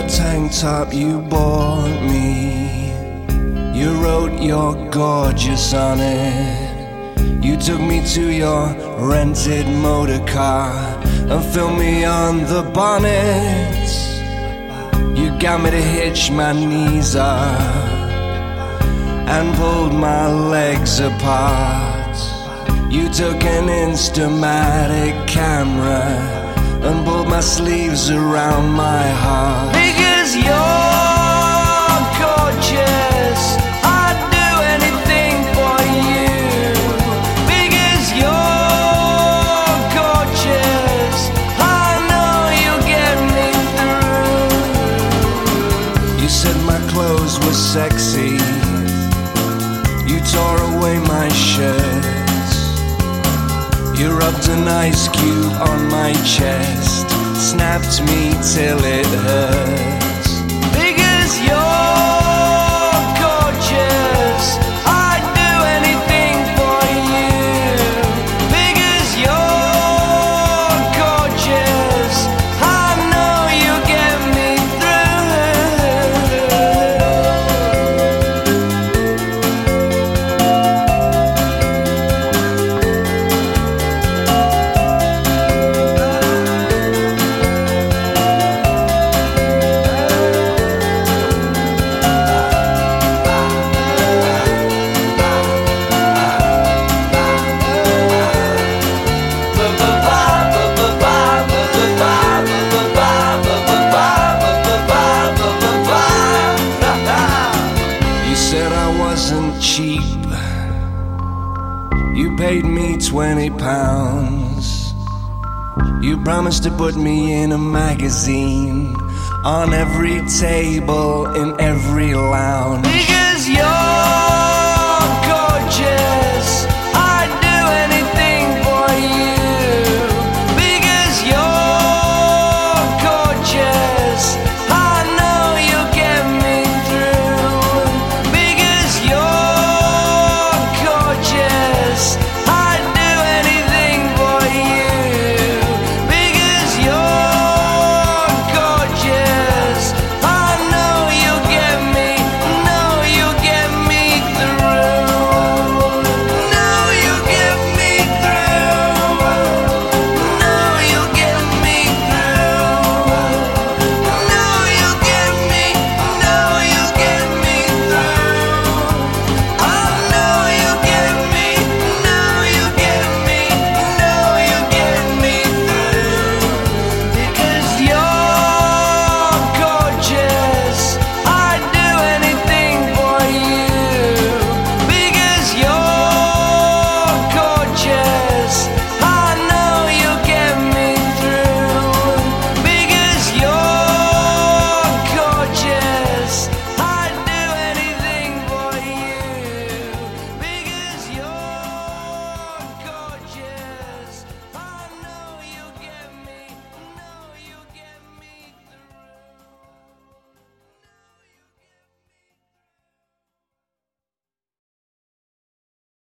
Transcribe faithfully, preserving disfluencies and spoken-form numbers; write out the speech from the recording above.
tank top you bought me. You wrote you're gorgeous on it. You took me to your rented motor car and filmed me on the bonnet. You got me to hitch my knees up and pulled my legs apart. You took an Instamatic camera and pulled my sleeves around my heart. Because you're gorgeous, I'd do anything for you. Because you're gorgeous, I know you'll get me through. You said my clothes were sexy. You tore away my shirt. You rubbed an ice cube on my chest, snapped me till it hurts. Because you're gorgeous, I'd do anything for you. Because you're gorgeous, I know you'll get me cheap. You paid me twenty pounds. You promised to put me in a magazine, on every table, in every lounge. Because you're